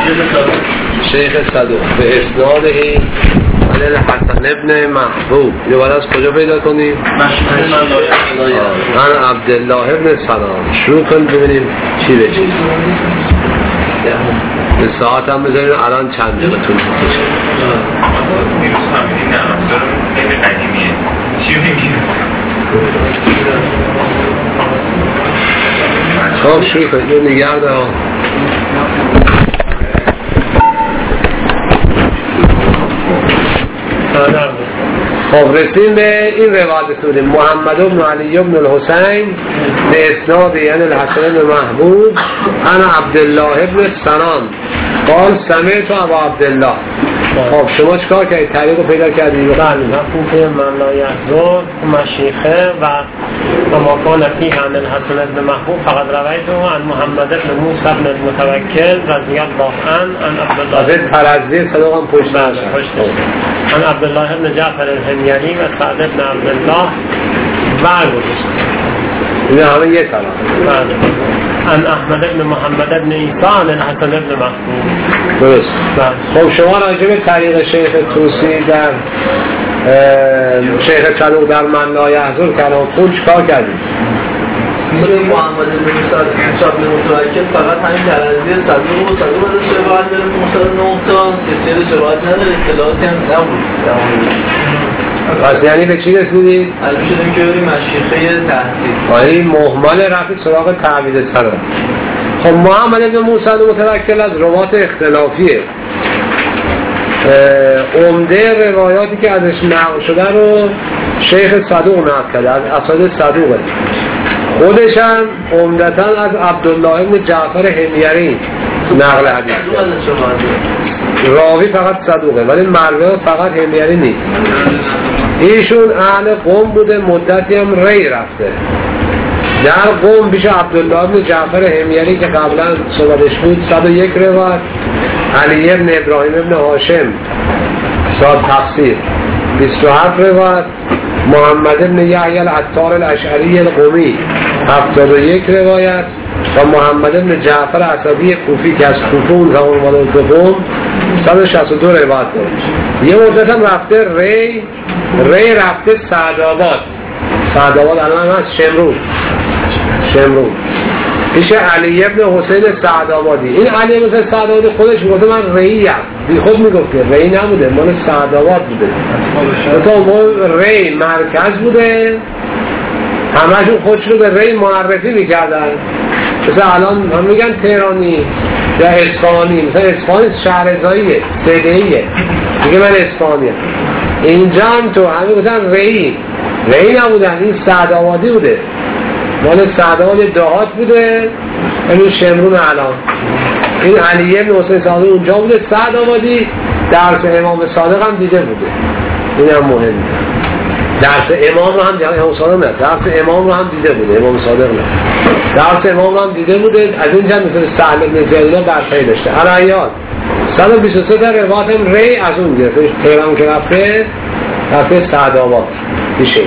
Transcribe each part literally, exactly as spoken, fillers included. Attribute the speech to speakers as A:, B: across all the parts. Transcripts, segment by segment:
A: شیخ صدوق به اسناده عن الحسن ابن محبوب. یه بعد از کجا پیدا کنیم؟ عن عبدالله ابن سلام. شروع کنیم ببینیم چی بشه. به ساعت هم بذاریم الان چند دقیقه طول می‌کشه.
B: دیروز فهمیدیم نه افزار خیلی قدیمیه. چی میگیم؟
A: خب شروع کنیم. یه نگرد ها خب رسیم به این روایت سوره محمد بن علی بن الحسین به اسناد یعنی الحسن بن محبوب انا عبدالله بن سنان قال سمعت ابا عبدالله. خب شما چکار کردید؟ طریق رو پیدا کردید؟
C: بله نفون که من لا یحضر مشیخه و ما کان فیه عن الحسن بن محبوب فقط رویته عن محمد بن موسی بن المتوکل رضی الله عنه عن عبدالله
A: از ترزی صدق هم پشت نشد
C: عن عبدالله بن جعفر الحمیری و سعد بن عبدالله برگذشت.
A: این همه یه طرف.
C: بله عن احمد بن محمد بن عیسی عن الحسن بن محبوب.
A: درست.
C: بله.
A: خب شما راجع به طریق شیخ توسی در شیخ صدوق در من لا یحضر کلام خود چکار کردید؟
D: مثل محمد بن موسی بن متوکل فقط همین ترزی صدوق و صدوق ازش روایت داره موسی نه تا کسی روایت نداره، اطلاعاتی هم نبود.
A: پس یعنی به چی رسیدید؟
D: علم شدیم که بریم مشیخه تحصیل
A: آیه محمل رفت سراغ تعویض سرا. خب محمد بن موسی متوکل از روایات اختلافیه. عمده روایاتی که ازش نقل شده رو شیخ صدوق نقل کرده، از اساتید صدوقه. خودش هم عمدتاً از عبدالله بن جعفر حمیری نقل حدیث کرده. راوی فقط صدوقه ولی مروی فقط حمیری نیست. ایشون اهل قم بوده، مدتی هم ری رفته. در قم پیش عبدالله بن جعفر حمیری که قبلا صحبتش بود صد و یک روایت، علی بن ابراهیم بن هاشم صاد تفسیر بیست و هفت روایت، محمد بن یحیی العطار الاشعری القمی هفتاد و یک روایت و محمد بن جعفر اسدی کوفی که از کوفه اون زمان اومده به قم صد و شصت و دو روایت داره. یه مدت هم رفته ری ری رفته سعدآباد. سعدآباد الان هست شمرون شمرون پیش علی ابن حسین سعدآبادی. این علی ابن حسین سعدآبادی خودش گفته من ری‌ام، بی خود میگفته ری نبوده، مال سعدآباد بوده. تو اون ری مرکز بوده، همشون خودشون به ری معرفی میکردن. مثلا الان هم میگن تهرانی یا اصفهانی، مثلا اصفهان شهرزاییه سدهیه میگه من اصفهانیم. اینجا هم تو همین گفتن ری ری نبودن، این سعدآبادی بوده، مال سعدآباد دهات بوده. این شمرون الان این علی بن حسین سعدآبادی اونجا بوده. سعدآبادی درس امام صادق هم دیده بوده، این هم مهمه. درس امام رو هم دیده، امام صادق نه، درس امام رو هم دیده بوده، امام صادق نه، درس امام رو هم دیده بوده. از اینجا مثل سهل بن زیاد برتری داشته. علایات صد و بیست و سه در روایت هم ری از اون گرفته، تهران که رفته رفته سعدآباد میشه.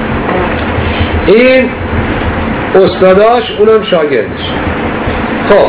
A: این استاداش اونم شاگردش. خب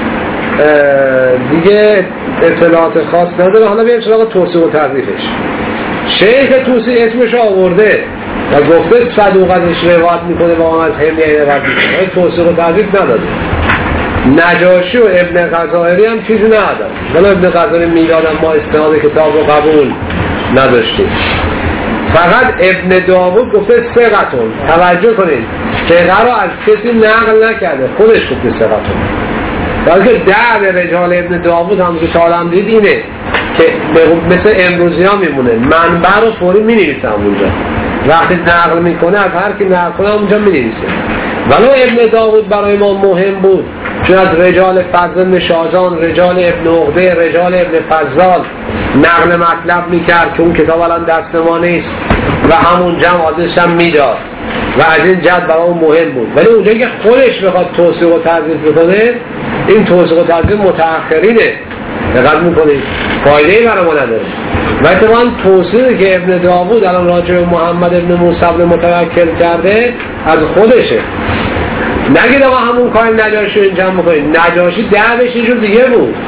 A: دیگه اطلاعات خاص نداره. حالا بیایم سراغ توصیف و تضعیفش. شیخ توسی اسمش آورده و گفته صدوق ازش روایت میکنه و آن از حمیری روایت میکنه، توصیف و تضعیف نداره. نجاشی و ابن غزائری هم چیزی نداره. ولی ابن غزائری میلادم ما استناد کتاب رو قبول نداشتیم. فقط ابن داوود گفته ثقتون. توجه کنید ثقه رو از کسی نقل نکرده، خودش گفته ثقتون. بلکه در رجال ابن داوود هم که سالم دید اینه که مثل امروزی ها میمونه، منبع رو فوری می نویسم اونجا، وقتی نقل میکنه از هر کی نقل کنه اونجا می نویسه. ولو ابن داوود برای ما مهم بود چون از رجال فضل بن شازان، رجال ابن عقده، رجال ابن فضال نقل مطلب میکرد که اون کتاب الان دست ما نیست و همون جمع آدرسش هم میداد و از این جد برای اون مهم بود. ولی اونجایی که خودش بخواد توصیف و تضعیف بکنه، این توصیف و تضعیف متأخرینه، دقت میکنید فایده‌ای برای ما نداره. و اتفاقاً توصیفی که ابن داوود الان راجع به محمد ابن موسی بن متوکل کرده از خودشه. نگید آقا همون کار نجاشی رو اینجا میکنید. نجاشی دعوش یه جور دیگه بود.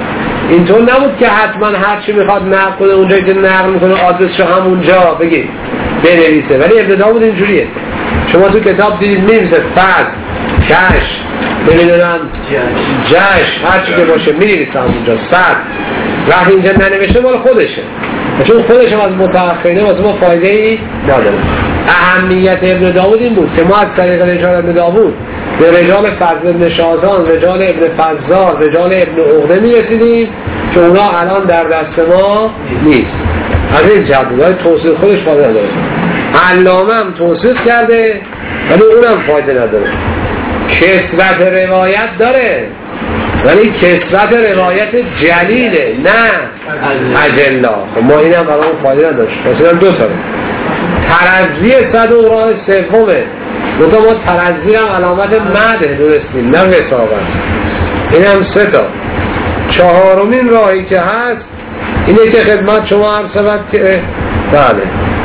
A: اینطور نبود که حتما هر چی میخواد نقل کنه اونجایی که نقل میکنه آدرسشو همونجا بگید بنویسه، ولی ابن داود اینجوریه. شما تو کتاب دیدید می‌نویسه فرد، کش، نمیدونم جش، هر چی که باشه می‌نویسه همونجا صد. وقتی اینجا ننوشته مال خودشه، چون خودش هم از متأخرینه واسه ما فایده ای نداره. اهمیت ابن داود این بود که ما از طریق رجال ابن داود به رجال فضل ابن شازان، رجال ابن فضال، رجال ابن عقده میرسیدیم که اونا الان در دست ما نیست. از این جبودهای توصیف خودش فایده نداره. علامه هم توصیف کرده ولی اونم فایده نداره. کثرت روایت داره ولی کثرت روایت جلیله، نه اجلا. خب ما اینم برای اون فایده نداشت. مثلا دو تا ترضی صدوق راه سومه، دوتا ما ترضی هم علامت مده درستیم نه وثاقت. این هم سه تا. چهارمین راهی که هست اینه که خدمت شما عرض شود که بله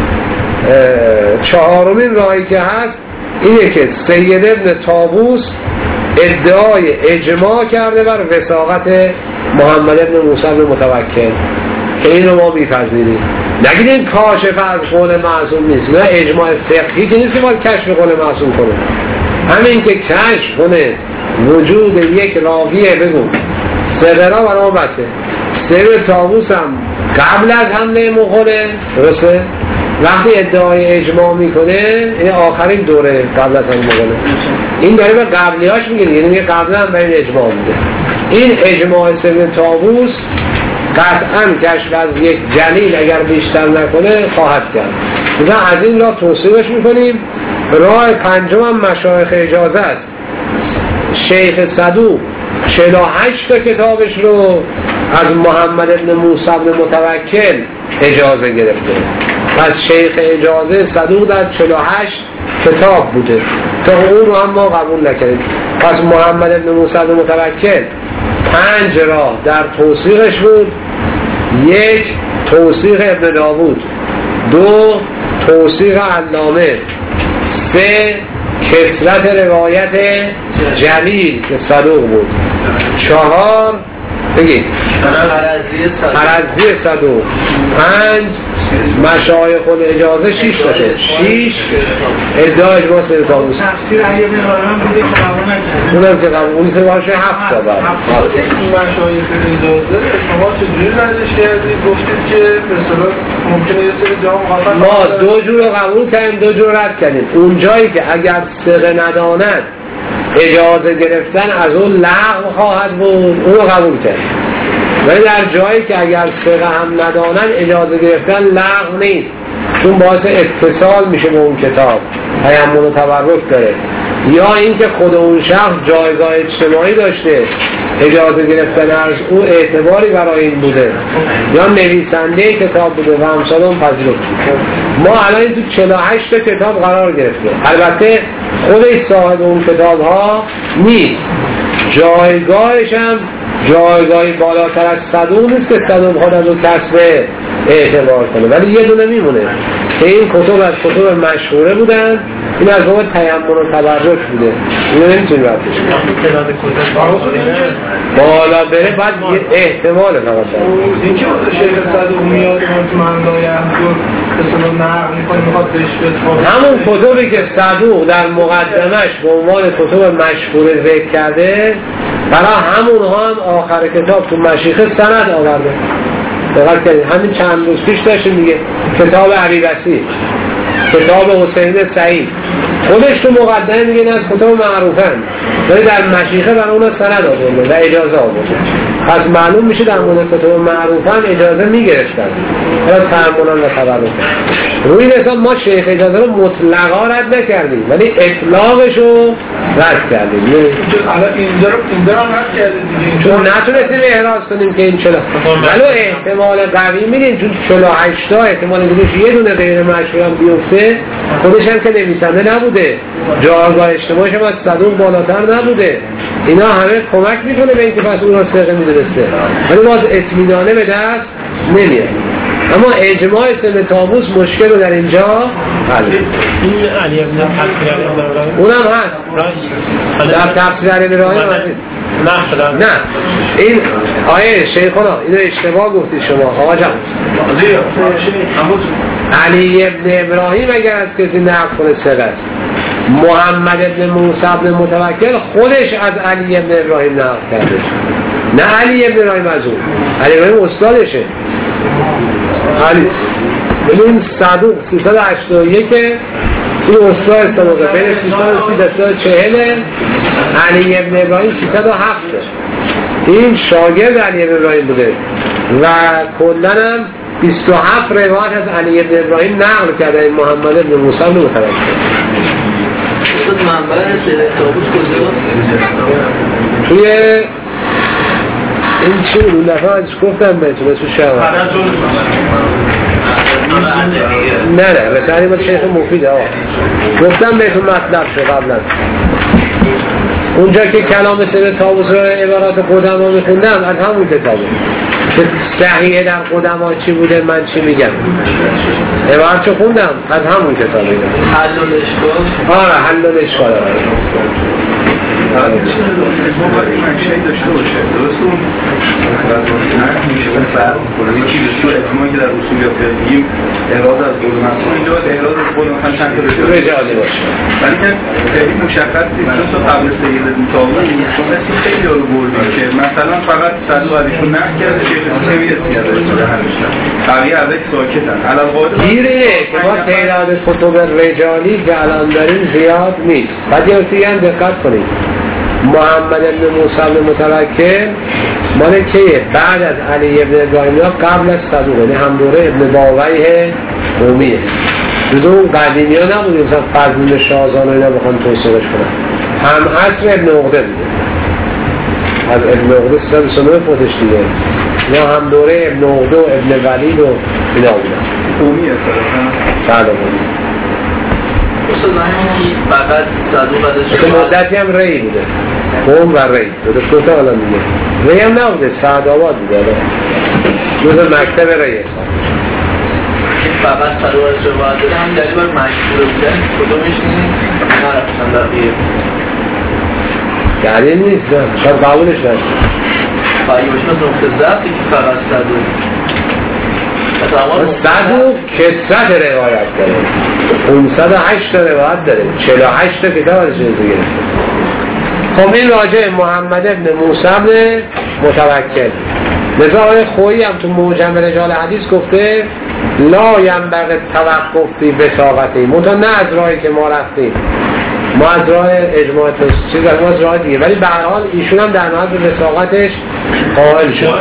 A: چهارمین راهی که هست اینه که سید ابن طاووس ادعای اجماع کرده بر وثاقت محمد ابن موسی ابن متوکل که این رو ما میپذیریم. نگید این کاشف از قول معصوم نیست، نه اجماع فقهی که نیست که ما کشف قول معصوم کنه. همین که کشف کنه وجود یک راویه بگو سقرا برای بسه. سید طاووس هم قبل از حمله مغوله درسته؟ وقتی ادعای اجماع میکنه این آخرین دوره قبل از حمله مغوله، این داره به قبلیاش میگه، یعنی میگه قبلا هم به این اجماع میده. این اجماع سید طاووس قطعا کشف از یک جلیل اگر بیشتر نکنه خواهد کرد. مثلا از این راه توصیفش میکنیم. راه پنجم هم مشایخ اجازه است. شیخ صدوق چهل و هشت تا کتابش رو از محمد ابن موسی ابن متوکل اجازه گرفته. پس شیخ اجازه صدوق در چهل و هشت کتاب بوده تا اون رو هم ما قبول نکردیم. پس محمد ابن موسی ابن متوکل پنج راه در توثیقش بود. یک توثیق ابن داود، دو توثیق علامه، سه کثرت روایت جلیل که صدوق بود، چهار بگید ترضی صدوق، پنج مشایخ الاجازه، شیش داده، شیش ادعای اجماع سید طاووس.
E: تفسیر علی بن هارون بوده که قبول نکرد.
A: اونم که قبول اون سه باشه هفت تا بعد.
E: این مشایخ اجازه شما چجوری ردش کردید؟ گفتید که به اصطلاح ممکنه یه سری جا مخالفت
A: ما دو جور رو قبول کردیم، دو جور رد کردیم. اون جایی که اگر ثقه نداند اجازه گرفتن از اون لغو خواهد بود اون رو قبول کردیم، ولی در جایی که اگر ثقه هم ندانن اجازه گرفتن لغو نیست، چون باعث اتصال میشه به اون کتاب، تیمم و تبرک داره. یا اینکه خود اون شخص جایگاه اجتماعی داشته، اجازه گرفتن از او اعتباری برای این بوده، یا نویسنده کتاب بوده و امثال اون پذیرفت. ما الان تو چهل و هشت تا کتاب قرار گرفته. البته خودش صاحب اون کتاب ها نیست، جایگاهش هم جایگاهی بالاتر از صدوق نیست که صدوق خود از اون کسب اعتبار کنه، ولی یه دونه میمونه که این کتب از کتب مشهوره بودن، این از باب تیمم و تبرک بوده. اینو نمیتونی بردش بالا بره، بعد یه احتمال فقط
E: این که شیخ صدوق میاد تو منلای احضور اصلا نقل میکنه میخواد بهش بسپاره،
A: همون کتبی که صدوق در مقدمش به عنوان کتب مشهوره ذکر کرده برای همون ها هم آخر کتاب تو مشیخه سند آورده. دقیق کنید، همین چند روز پیش داشتیم دیگه، کتاب عریبسی، کتاب حسین سعید، خودش تو مقدمه میگه از کتاب معروفن، ولی در مشیخه برای اون سند آورده و اجازه آورده. پس معلوم میشه در مورد کتاب معروفن اجازه میگرفتن برای تعاملان و تبرک. روی حساب ما شیخ اجازه رو مطلقا رد نکردیم، ولی اطلاقش رو رد کردیم.
E: الان اینجا رو اینجا رو رد کردیم دیگه،
A: چون نتونستیم احراز کنیم که این چلا، ولی احتمال قوی میدیم چون چهل و هشت تا احتمال دیگه یه دونه غیر مشهور هم بیفته، خودش هم که نویسنده نبوده، جایگاه اجتماعیش هم از صدوق بالاتر نبوده، اینا همه کمک میکنه به اینکه پس اون را ثقه میدونسته، ولی باز اطمینانه به دست نمیاد. اما اجماع سید طاووس مشکل رو در اینجا حل.
C: این علی ابن تفسیر علی ابن ابراهیم
A: اونم هست در تفسیر علی ابن ابراهیم.
C: نه
A: نه این آیه شیخونا اینو اشتباه گفتید شما آقا جان. علی ابن ابراهیم اگر از کسی نقل کنه ثقه است. محمد ابن موسی ابن متوکل خودش از علی ابن ابراهیم نقل کرده، نه علی ابن ابراهیم از اون. علی ابراهیم استادشه. علی ببین صدوق سیصد و هشتاد و یک این استاد صدوقه، بین سیصد و سی تا سیصد و چهل. علی ابن ابراهیم سیصد و هفت. این شاگرد علی ابن ابراهیم بوده و کلاً هم بیست و هفت روایت از علی ابن ابراهیم نقل کرده. این محمد ابن موسی ابن متوکل.
D: استاد منبع سید طاووس کجاست؟
A: توی این چی اون دفعه ازش گفتم بهتون اسم شما نه نه رسالی با شیخ مفیده آقا گفتم بهتون مطلب شد قبلا. اونجا که کلام سید طاووس رو عبارات قدما میخوندم از همون کتابه که صحیحه در قدما چی بوده من چی میگم عبارت چه خوندم از همون کتابه.
D: حل و اشکال.
A: آره حل و اشکال.
F: ما باید این منشهی داشته باشه درست اون میشه اون فرق کنه یکی دستور اجماعی که در اصولیات بگیم اعراض از قول مصنوع اینجا باید اعراض از قول مثلا چند تا
A: رجالی باشه
F: ولی که خیلی مشخص نیست چون تا قبل سید طاووس چون اسم خیلی ها رو بردیم که مثلا فقط صدوق علیشون نقل کرده شیخ نمی اسمی ازش شده همیشتن بقیه ازش ساکتن علالقاعده
A: گیره که ما تعداد کتب رجالی که الان داریم زیاد نیست. بعد یه نکته هم دقت کنید محمد ابن موسی ابن متوکل مال کیه؟ بعد از علی ابن ابراهیم قبل از صدوق، یعنی هم دوره ابن باویه قومیه. جزو اون قدیمی ها نبودیم مثلا فضل شاهزان و اینا بخوان توصیلش کنن. هم عصر ابن عقده بوده، از ابن عقده سیصد و بیست و نه فوتش دیگه، یا هم دوره ابن عقده و ابن ولید و اینا بودن.
F: قومیه صراحا
A: بله بودیم
D: استاد همین فقط صدوق ازش
A: که مدتی هم ری بوده، قوم و ری بوده کتا الان دیگه. ری هم نبوده، سعدآباد بوده جز مکتب ری حساب.
D: فقط صدوق ازش باید داره هم دلیل باید مشهوره بودن کدومش نیست نرفتن بقیه
A: دلیل نیست نه شاید قبولش نشد
D: خواهی باشه مثل نقطه ضبطی که فقط صدوق
A: صدوق کسرت روایت داره، پانصد و هشت تا روایت داره، چهل و هشت تا کتاب ازش گرفته. خب این راجع محمد ابن موسی ابن متوکل. لذا آقای خویی هم تو موجم رجال حدیث گفته لا ینبغی توقف فی وثاقته، منتها نه از راهی که ما رفتیم، ما از راه اجماع چیز ما از راه دیگه، ولی به هر حال ایشون هم در نهایت به وثاقتش قائل شد.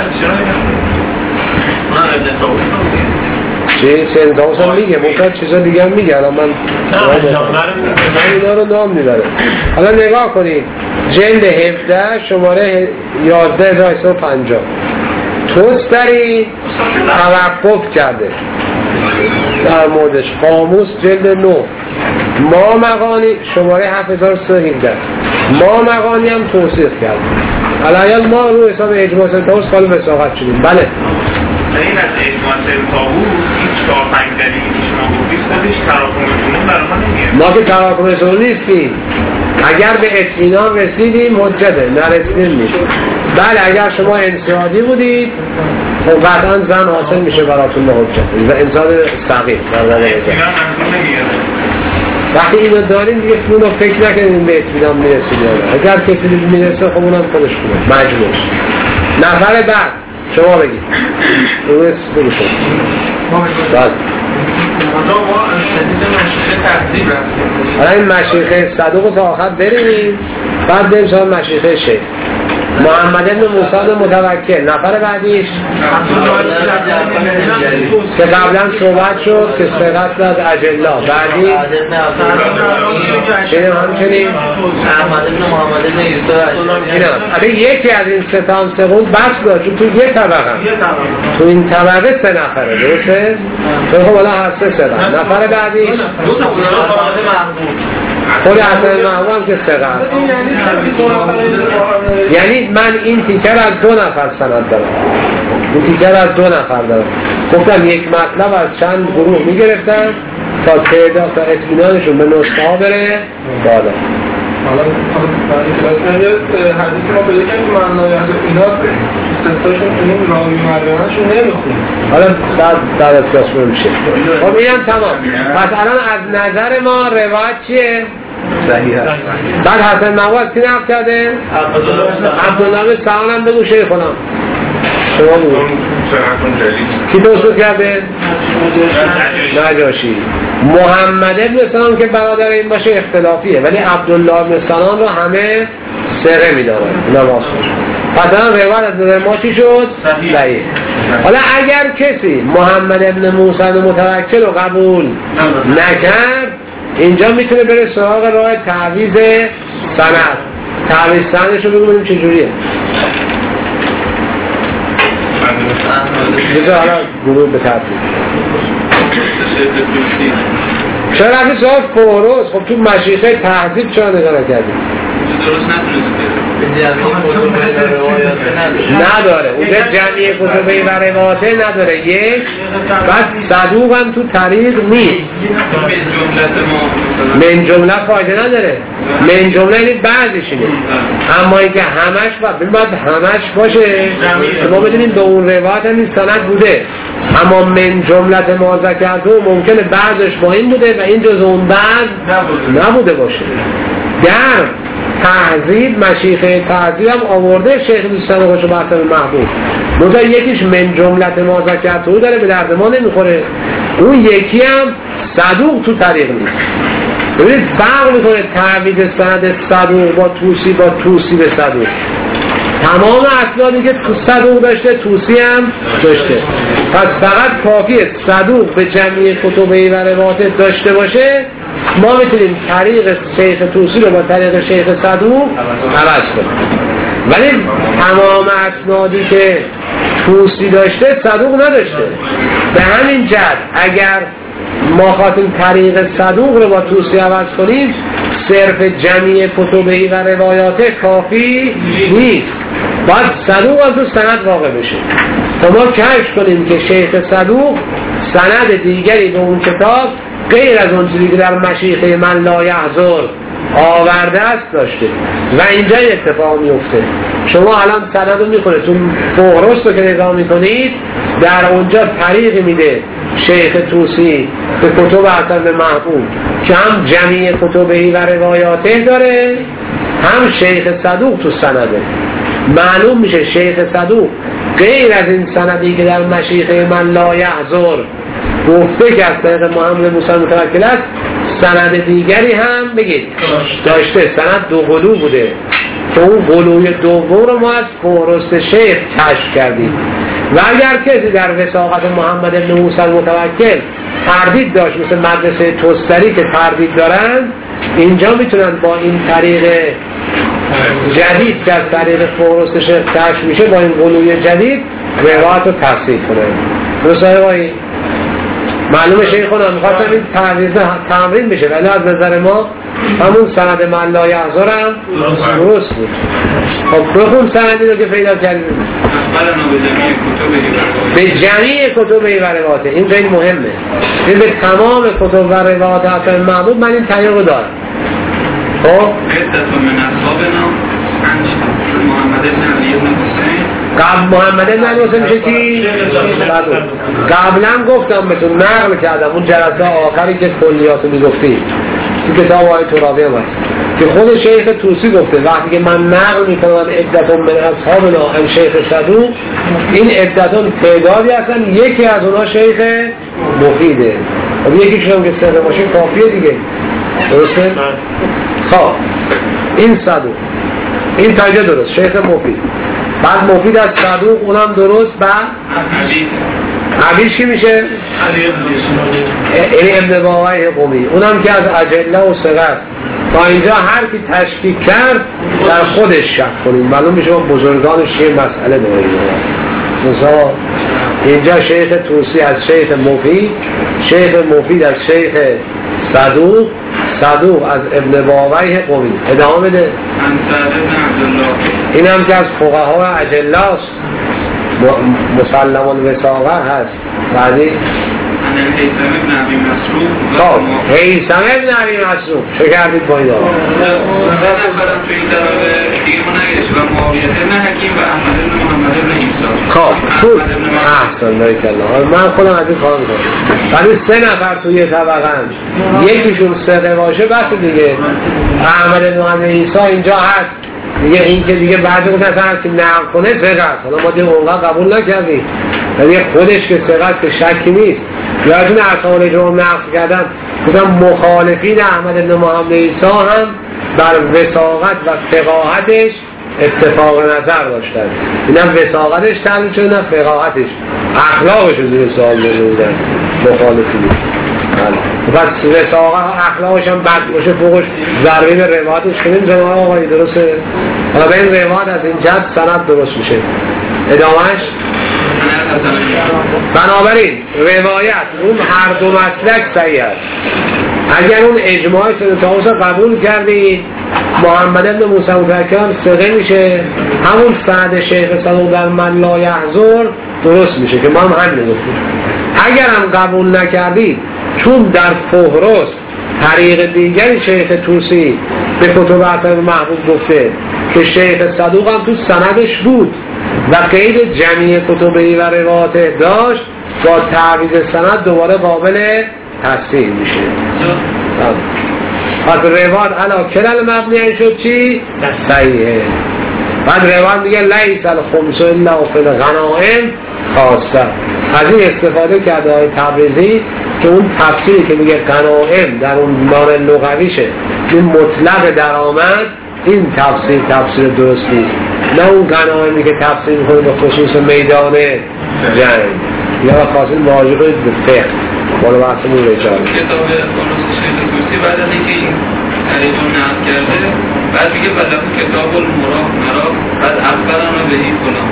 A: چه سید طاووس هم میگه منتها چیزا دیگه هم میگه. الان من من اینا رو نام میبره. حالا نگاه کنید جلد هفده شماره یازده هزار و سیصد و پنجاه توستری توقف کرده در موردش. قاموس جلد نو ما مقانی شماره هفت هزار و سیصد و هفده ما مقانی هم توصیف کرد. الان ما رو حساب اجماع سید طاووس قال وثاقت شدیم. بله
B: این از اجماع سید طاووس این چهار پنج دلیلی که شما گفتید خودش تراکم جنون برای ما نمیاد.
A: ما که تراکم جنون نیستیم، اگر به اطمینان رسیدیم حجته، نرسیدیم نیست. بله اگر شما انسیادی بودید خب قطعا زن حاصل میشه براتون به حجت، انسان صغیر در نظر
B: اطمینان منظور نمیاد.
A: وقتی اینو داریم دیگه اونو فکر نکنیم به اطمینان میرسید. اگر کسی میرسه خب اونم خودش کنه مجبور. نفر بعد شما بگید درست بگید. بله
E: ما شدید مشیخه تحضیب رفتیم.
A: حالا این مشیخه صدوق تا آخر بریم بعد بریم شما مشیخه شیخ محمد ابن موسی ابن متوکل. نفر بعدیش که قبلا صحبت شد که سقط از اجلا. بعدی چه همچنین
D: احمد ابن محمد ابن عیسی.
A: الان یکی از این سه تا هم سقوط بس داشت چون تو یه طبقه تو این طبقه سه نفره درسته؟ تو خب حالا هر سه سه نفر بعدیش خود حسن محمود که سقط. یعنی من این تیکر از دو نفر سند دارم، این تیکر از دو نفر دارم. گفتم یک مطلب از چند گروه میگرفتم تا تعداد تا اطمینانشون به نسخه ها بره بالا.
E: حالا برای کلاس من یه حدیثی ما پیدا کردیم که معنای از اینا ستاشون تو این راوی مرگانشون نمیخونیم.
A: حالا بعد بعد از کلاس برو میشه. خب اینم تمام. پس الان از نظر ما روایت چیه؟
F: صحیح هست.
A: بعد حسن مواد کی نقل کرده؟ عبدالله بن سعان هم بگو شیخ کنم. شما بگو. کی توصیف کرده؟ نجاشی. محمد ابن سنان که برادر این باشه اختلافیه، ولی عبدالله ابن سنان رو همه سره میدارن. نماز پس الان روایت از نظر ما چی شد؟ صحیح. حالا اگر کسی محمد ابن موسی متوکل رو قبول نکرد، اینجا میتونه بره سراغ راه تعویض سند. تعویض سندش رو بگو ببینیم چجوریه. بذار حالا گروه به ترتیب. چرا رفتی سراغ فهرست؟ خب تو مشیخه تهذیب چرا نگاه نکردی؟
D: درست نتونست
A: نداره اونجا جمعی کتبه و رواته نداره. یک بعد صدوق هم تو طریق نیست. من جمله فایده نداره. من جمله این بعضیشونه، اما اینکه همش باید باید همش باشه. شما بدونید به اون روایت هم این سند بوده، اما من جملت ما ذکرته ممکنه بعضش با این بوده و این جز اون بعض نبوده باشه. در تهذیب مشیخه تهذیب هم آورده شیخ دوستان خوشو بحثم محبوب منطقه یکیش من جملت ما ذکرته داره، به درد ما نمیخوره. اون یکی هم صدوق تو طریق نیست. ببینید فرق میکنه تعویض سند صدوق با توسی با توسی به صدوق. تمام اسنادی که تو صدوق داشته توسی هم داشته، پس فقط کافیه صدوق به جمعی کتبه و روایات داشته باشه، ما میتونیم طریق شیخ توسی رو با طریق شیخ صدوق عوض کنیم. ولی تمام اسنادی که توسی داشته صدوق نداشته. به همین جهت اگر ما خواستیم طریق صدوق رو با توسی عوض کنیم، صرف جمعی کتبه و روایات کافی نیست، باید صدوق از تو سند واقع بشه تا ما کشف کنیم که شیخ صدوق سند دیگری به اون کتاب غیر از اون چیزی که در مشیخه من لا یحضر آورده است داشته و اینجا اتفاق میفته. شما الان سند رو میکنه تو فهرست رو که نگاه میکنید، در اونجا طریق میده شیخ توسی به کتب حسن محبوب که هم جمعی کتبه و روایاته داره، هم شیخ صدوق تو سنده. معلوم میشه شیخ صدوق غیر از این سندی که در مشیخه من لا یحضر گفته که از طریق محمد موسی متوکل است، سند دیگری هم بگید داشته. سند دو قلو بوده که اون قلوی دوم رو ما از فهرست شیخ کشف کردیم و اگر کسی در وثاقت محمد بن موسی متوکل تردید داشت، مثل مدرسه توستری که تردید دارن، اینجا میتونن با این طریق جدید که از طریق فهرست شیخ کشف میشه با این قلوی جدید روایت رو تصحیح کنن. درسته بایی؟ معلومه شیخ خودم میخواستم این تعویض تمرین بشه، ولی از نظر ما همون سند من لا یحضر هم درست بود. خب بخون سندی رو که پیدا کردیم به جمعی کتبه و روایات. این خیلی مهمه. این به تمام کتب و روایات حسن محبوب من این طریق رو دارم. خب
D: من اصحابنا محمد بن علی بن حسین
A: قبل محمد بن علی حسین میشه کی؟ قبلا گفتم بهتون نقل کردم اون جلسه آخری که کلیاتو میگفتی تو کتاب آیه تراوی هم هست که خود شیخ توسی گفته وقتی که من نقل میکنم عدتون من اصحابنا هم شیخ صدوق، این عدتون تعدادی هستن، یکی از اونها شیخ مفیده. خب یکیشون هم که سر ماشین کافیه دیگه. درسته؟ خب این صدوق این تایجه درست شیخ مفید. بعد مفید از صدوق اونم درست. بعد عبیش کی میشه؟ این ابن باوی قومی، اونم که از اجله و صغر. تا اینجا هر کی تشکیک کرد در خودش شک کنیم. معلوم میشه ما بزرگانش چه مسئله داریم. مثلا اینجا شیخ توسی از شیخ مفید، شیخ مفید از شیخ صدوق، صدوق از ابن باوی قومی. ادامه بده. این هم که از فقها اجله است، مسلم الوثاقه هست. بعدی
B: عن هیثم ابن ابی مسروق.
A: خب هیثم ابن ابی مسروق چه کردید با این آقا؟
B: نفرم توی این طبقه دیگه ما نگیرش و معاویه ابن حکیم و احمد ابن محمد ابن عیسی.
A: خب تو احسن بارک الله. من خودم از این کار میکنم. ولی سه نفر توی طبقه هم یکیشون سقه باشه بس دیگه. احمد ابن محمد عیسی اینجا هست دیگه، این که دیگه بعد اون اصلا هرچی نقل کنه ثقه است. حالا ما دیگه اونقدر قبول نکردیم ولی خودش که ثقه است که شکی نیست. یادتون اصحاب جمع نقل کردن گفتم مخالفین احمد بن محمد عیسی هم بر وثاقت و فقاهتش اتفاق نظر داشتن. اینم وثاقتش تعبیر شده نه فقاهتش، اخلاقش رو زیر سوال بردن مخالفین. پس وثاقت اخلاقش هم بد باشه فوقش ضربه به روایتش کنیم جناب آقای درسته. حالا به این روایت از این جد سند درست میشه. ادامهش بنابراین روایت اون هر دو مسلک صحیح است. اگر اون اجماع سید طاووس قبول کردید محمد بن موسی متوکل ثقه میشه، همون سند شیخ صدوق در من لا یحضر درست میشه که ما هم همین گفتیم. اگر هم قبول نکردید چون در فهرست طریق دیگری شیخ طوسی به کتب اثر محبوب گفته که شیخ صدوق هم تو سندش بود و قید جمعی کتبی و روایات داشت، با تعویض سند دوباره قابل تصحیح میشه. پس روایت علا کلل مبنی شد چی؟ صحیحه. بعد روایت میگه لیس الخمس الا فی الغنائم خاصه. از این استفاده کرده های تبریزی که اون تفسیری که میگه غنائم در اون معنی لغویشه این مطلق درآمد، این تفسیر تفسیر درست نیست. نه اون غنایمی که تفسیر میکنه به خصوص میدان جنگ یا خاصی مواجه کنید به فقه بالا بحثمون رجال.
B: کتاب خلاص شیخ طوسی بعد از اینکه این طریق رو نقل کرده بعد میگه بلکه کتاب المراه مراه بعد اخبرنا بهی فلان.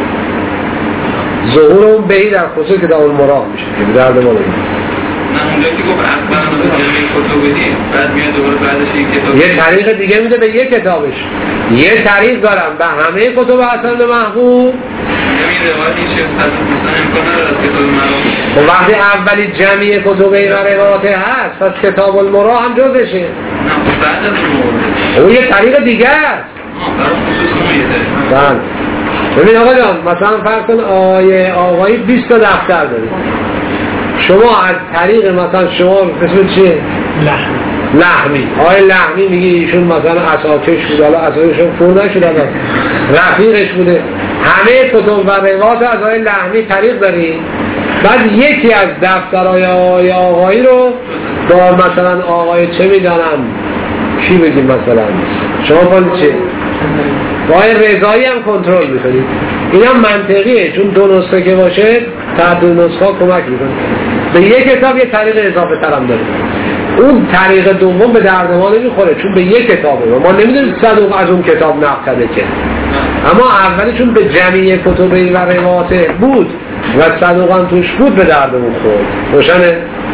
A: ظهور اون بهی در خصوص کتاب المراه میشه که درد ما نمید.
B: نه اونجا که گفت اخبرنا به جمعی کتابی بعد میاد دوباره بعدش این کتاب
A: یه طریق دیگه میده به یه کتابش. یه طریق دارم به همه کتب اصل محبوب.
B: این روایت این شیخ صدوق مثلا امکان نداره از کتاب مراه.
A: و وقتی اولی جمعی کتبی و روایات هست پس کتاب المراه هم جزشه.
B: نه بعد از اون
A: اون یه طریق دیگه است.
B: برای خصوص اون یه طریق.
A: بله. ببین آقا جان مثلا فرض کن آیه آقایی بیست تا دفتر دارید. شما از طریق مثلا شما اسم چیه؟
C: لحمی.
A: لحمی. آقای لحمی میگه ایشون مثلا اساکش بود، حالا اساکشون فور نشد، حالا رفیقش بوده. همه کتب و روایات از آقای لحمی طریق دارید. بعد یکی از دفترهای آقای آقایی رو با مثلا آقای چه میدانم کی بگیم مثلا شما پالی چه؟ با آقای رضایی هم کنترل میکنید. این هم منطقیه چون دو نسخه که باشه تعدد نسخه کمک میکنه. به یک کتاب یه طریق اضافه تر هم داره. اون طریق دوم به درد ما نمیخوره چون به یک کتابه و ما نمیدونیم صدوق از اون کتاب نقل کرده که. اما اولی چون به جمعی کتبی و روایات بود و صدوق هم توش بود به درد اون خورد. روشنه؟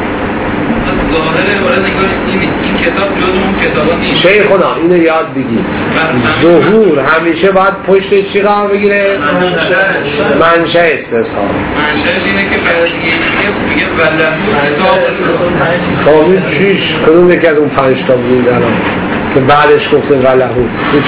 B: ظاهره وارد نگاه این این کتاب جز اون کتابا نیست.
A: شیخونا اینو یاد بگید. ظهور همیشه باید پشت چی قرار بگیره؟ منشأ استثهار.
B: منشأش اینه که بعد دیگه میگه ولهو کتاب
A: کامل چیش کدوم یکی از اون پنج تا بود الان که بعدش گفته ولهو.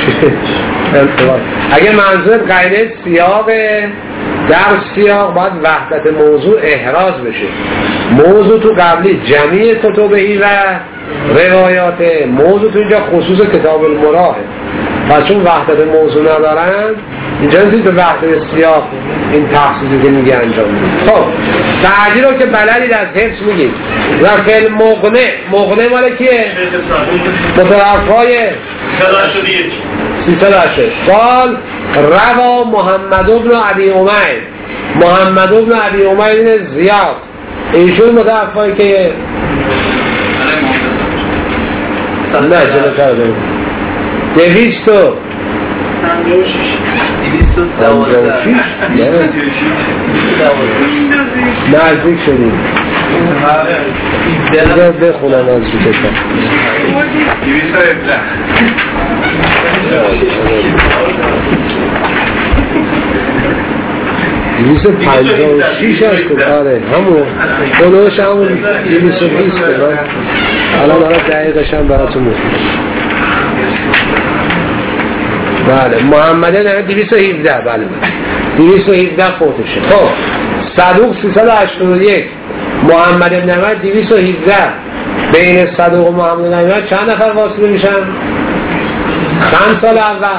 A: اگه منظور قاعده سیاق در سیاق باید وحدت موضوع احراز بشه. موضوع تو قبلی جمعی کتبی و روایات، موضوع تو اینجا خصوص کتاب المراه. پس چون وحدت موضوع ندارن اینجا نیست به وحدت سیاق این تخصیصی که میگه انجام میده. خب بعدی رو که بلدید از حفظ میگید و فعل مغنه. مغنه مال کیه؟ متوفای سیصد و هشتاد. قال روا محمد بن ابی امیر. محمد بن ابی امیر زیاد ایشون متوفای که نه جلو کرده دویست و
D: دویست و دوازده
A: نزدیک شدیم. بذار بخونم از رو کتاب.
F: دویست و هفده
A: دویست و پنجاه و شش هست. آره همون اونوش همون دویست و بیست. الان الان دقیقش هم براتون میخونم. بله محمد نه دویست و هفده. بله دویست و هفده فوتشه. خب صدوق سیصد و هشتاد و یک، محمد ابن عمر دویست و هفده. بین صدوق و محمد ابن عمر چند نفر واصله میشن؟ چند سال اول؟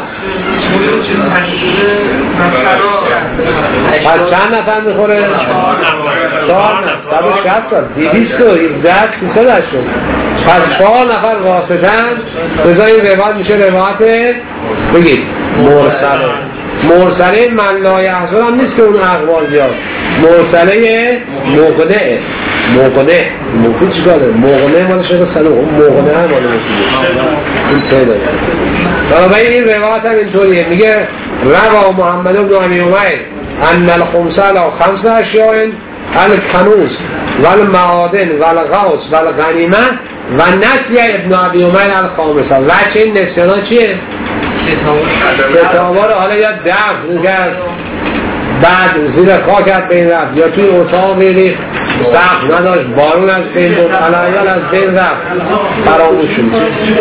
A: پس چند نفر میخوره؟ چهار نفر. صد و شصت سال. دویست و هفده سیصد و هشتاد. پس چهار نفر واسطن. بذارید روایت میشه روایت بگید مرسله. مرسله من لا یحصل هم نیست که اون اقوال بیاد. مرسله مقنعه. مقنع مقنع چی کاره؟ مقنع مال شیخ صدوق. اون مقنع هم مال این سه داره. بنابراین این روایت هم اینطوریه. میگه روا محمد بن ابی امیر ان الخمسه لا خمس اشیاء الکنوز والمعادن والغوث والغنیمه و نسی ابن ابی امیر الخامسه. وچه این نسیان ها چیه؟ کتابا رو حالا یا دفن کرد بعد زیر خاکت بین رفت یا توی اتاق ریخت سقف نداشت بارون از بین بود علایال از بین رفت فراموش شد.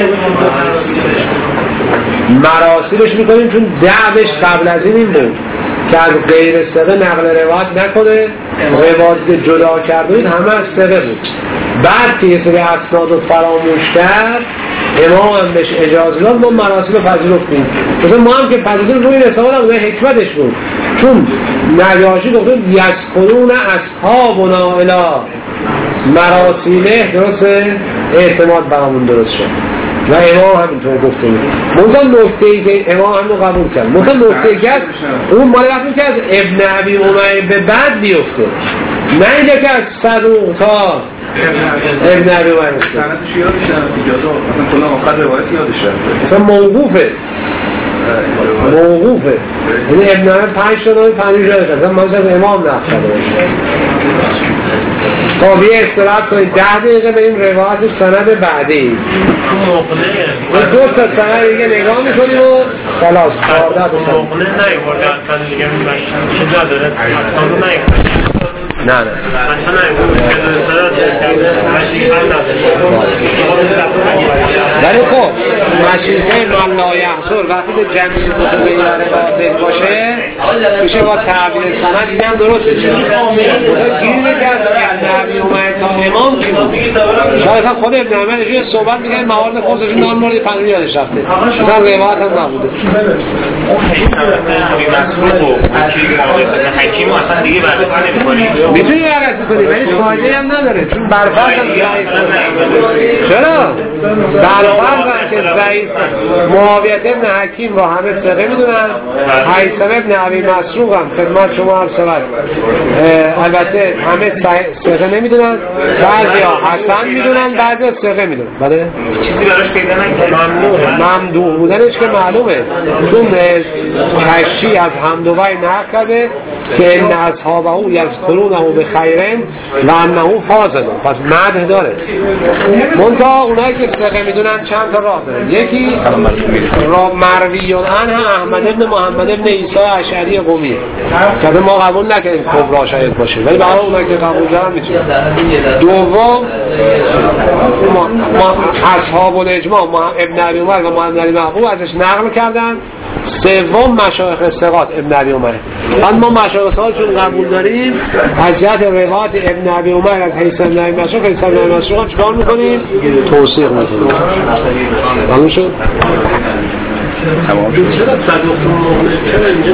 A: مراسیلش میکنیم چون دعوش قبل از این این بود که از غیر ثقه نقل روایت نکنه. روایت جدا کردید همه از ثقه بود. بعد که یه سری اسناد رو فراموش کرد امام هم بهش اجازه داد ما مراسیل رو پذیرفتیم. مثلا ما هم که پذیرفتیم روی رساله هم حکمتش بود چون نجاشی گفته یسکنون اصحابنا الی مراسیله درسته اعتماد برامون درست شد و امام همینطور گفته بود. منطقه نکته ای که امام هم رو قبول کرد منطقه نکته ای که اون مالی وقتی که از ابن ابی امیر به بعد بیفته نه اینجا که از صدوق تا ابن ابی امیر سندش
F: یادش اجازه مثلا کلا آخر روایت یادش رفته
A: مثلا موقوفه موقوفه یعنی ابن ابی پنج شده پنج شده مثلا ما از امام نقشده باشه. خب یه استراحت کنید ده دقیقه به این روایت سند بعدی دو تا سند دیگه نگاه میکنیم و خلاص چهارده تا سند
C: مقنه نیورده اصلا دیگه چیزا داره اصلا نیورده
A: نه نه ولی خب مشیخه من لا یحصل وقتی به جمعی کتب این روایت باشه میشه با تعبیر سند این هم درست میشه. گیر نکرد از نبی اومد تا امام کی بود شاید خود ابن عمر یه صحبت میگه موارد خودشون نام مورد پنجمی یادش رفته مثلا روایت هم نبوده.
C: حکیم اصلا دیگه بررسی نمی‌کنی
A: میتونی بررسی کنی ولی فایده هم نداره چون برفرض هم ضعیف. چرا؟ برفرض هم که ضعیف. معاویه ابن حکیم با همه ثقه میدونن. هیثم ابن ابی مسروق هم خدمت شما عرض شود البته همه ثقه نمیدونن. بعضیا حسن میدونن بعضیا ثقه میدونن. بله
C: چیزی براش پیدا نکردن
A: ممدوح بودنش که معلومه چون کشی از حمد و وی نقل کرده که ان اصحابه یذکرونه به خیرن و انه فاضل پس مدح داره. منتها اونایی که ثقه میدونن چند تا راه دارن. یکی را مرویون عنه احمد ابن محمد ابن عیسی اشعری قمی که ما قبول نکنیم کبرا شاید باشه ولی برای اونایی که قبول دارن میتونن. دوم اصحاب الاجماع ابن ابی عمر و محمد علی محبوب ازش نقل کردن. سوم مشایخ ثقات ابن ابی عمر. اما مشایخ ثقات چون قبول داریم از جهت روایت ابن ابی عمر از هیثم بن ابی مسروق هیثم بن ابی مسروق چیکار می‌کنیم؟ توثیق می‌کنیم. تمام شد؟
F: تمام شد.
C: چرا صدوقتون مقنعه چرا اینجا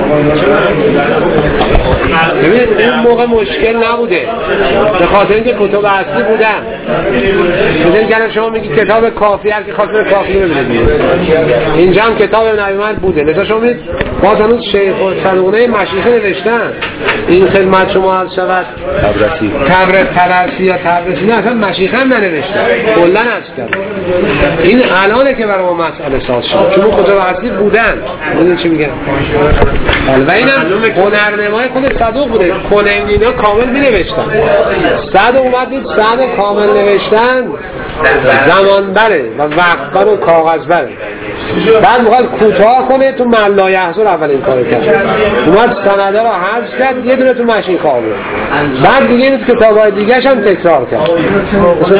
A: ببینید اون موقع مشکل نبوده به خاطر اینکه کتب اصلی بودن. ببینید که شما میگی کتاب کافی هر که خاطر کافی ببینید اینجا هم کتاب ابن ابی عمر بوده. لذا شما میگید باز هنوز شیخ و صدوقونه مشیخه نوشتن این خدمت شما عرض شود
F: تبرسی
A: تبرز تبرسی یا تبرسی نه اصلا مشیخه هم ننوشتن کلا هستن. این الانه که برای ما مسئله ساز شد چون کتب اصلی بودن. ببینید چی میگن و اینم هنرنمای خود صدوق بوده. کننگینا کامل می نوشتن. صد اومد دید صد کامل نوشتن زمان بره و وقت بره و کاغذ بره. بعد میخواد کوتاه کنه تو من لا یحضر اول این کارو کرد، اومد سنده رو حذف کرد یه دونه تو مشین خواه بود، بعد دیگه این کتابای دیگه‌ش هم تکرار کرد. مثل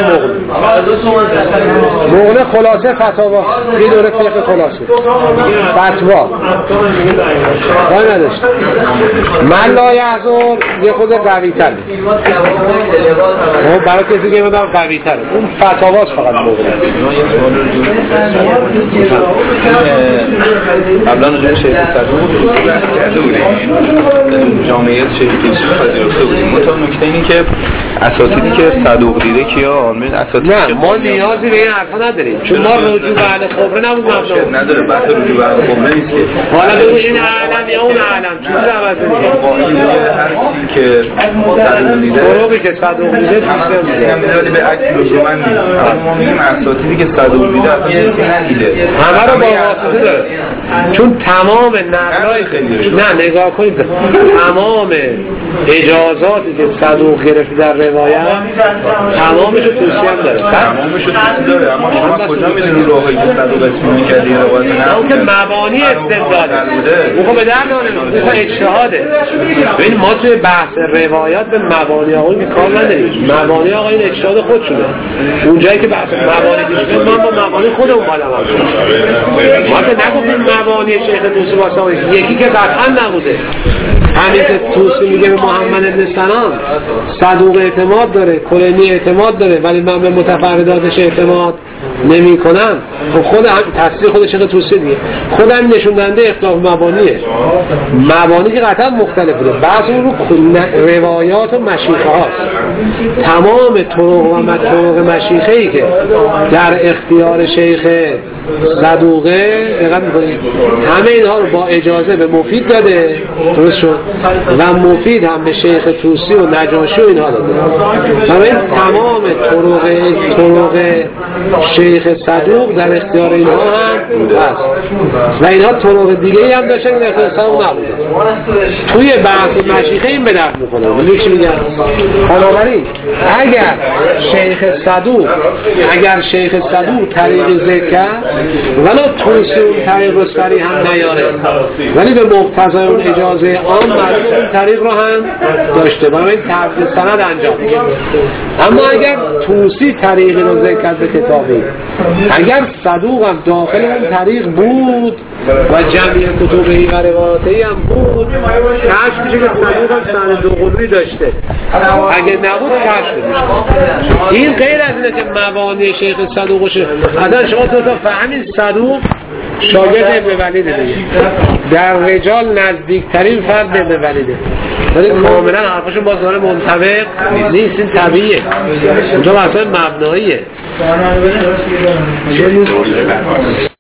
A: مغنی مغنی خلاصه فتاوا، یه دوره فقه خلاصه فتوا کاری نداشت. من لا یحضر یه خود قوی تره برای کسی که مدام قوی تره، اون فتاواست فقط مغنی.
F: قبلا رجوع شیخ صدوق کرده بودیم، جامعه شیخ توسی پذیرفته بودیم. منتها نکته اینی که اساتیدی که صدوق دیده کیا آمین اساتید
A: نه ما نیازی به این حرفا نداریم، چون ما رجوع به اهل خبره نبود مبنا
F: نداره. بحث رجوع به اهل خبره نیست که
A: حالا بگو این عالم یا اون عالم چیزی عوض نمیشه.
F: هر چیزی که صدوق دیده
A: فروغی که صدوق دیده توسی
F: هم میده، ولی به عکس لزوما نیست. ما میگیم اساتیدی که صدوق دیده اصلا کسی ندیده،
A: همه رو با واسطه داره، چون تمام نقلای نه نگاه کنید تمام اجازاتی که صدوق گرفته در روایت تمامشو توصیه هم داره،
F: تمامشو توصیه داره. اما شما کجا میدونید راهی که صدوق اسمی کردی روایت نه
A: اون که مبانی استدلاله، اون که به درد نمیخوره، اون اجتهاده. ببین ما توی بحث روایات به مبانی آقایون که کار نداریم، مبانی آقایون اجتهاد خودشونه. اونجایی که بحث مبانی پیش میاد ما با مبانی خودمون بالا می‌بریم. ما که نگفتیم مبانی شیخ توسی واسه یکی که قطعا نبوده. همین که توسی میگه به محمد ابن سنان صدوق اعتماد داره، کلینی اعتماد داره، ولی من به متفرداتش اعتماد نمی کنم. خب خود هم تصریح خود شیخ توسی دیگه خودم نشون دهنده اختلاف مبانیه. مبانی که قطعا مختلف بوده، بعض اون رو روایات و مشیخه هاست. تمام طرق و طرق مشیخه ای که در اختیار شیخ صدوقه دقت می‌کنید همه اینها رو با اجازه به مفید داده، درست شد، و مفید هم به شیخ توسی و نجاشی و اینها داده. بنابراین تمام طرق طرق شیخ صدوق در اختیار اینها هم هست و اینها طرق دیگه‌ای هم داشتن که در اختیار صدوق نبوده. توی بحث مشیخه این به درد می‌خوره. می‌دونی چی میگم؟ بنابراین اگر شیخ صدوق اگر شیخ صدوق طریق ذکر کرد ولی توسی اون طریق رو سری هم نیاره، ولی به مقتضای اون اجازه عام مردم اون طریق رو هم داشته، بنابراین تبدیل سند انجام. اما اگر توسی طریقی رو ذکر کرد به کتابی، اگر صدوق هم داخل اون طریق بود و جمعی کتبی و روایاتی هم بود، کشف میشه که صدوق هم سند دوقلوی داشته. اگر نبود کشف میشه. این غیر از اینه که مبانی شیخ صدوقشه. اصلا شما تو تا فهمید صدوق شاگرد ابن ولیده دیگه، در رجال نزدیکترین فرد ابن ولیده، ولی کاملا حرفشون باز داره منطبق نیست. این طبیعیه، اونجا مثلا مبناییه.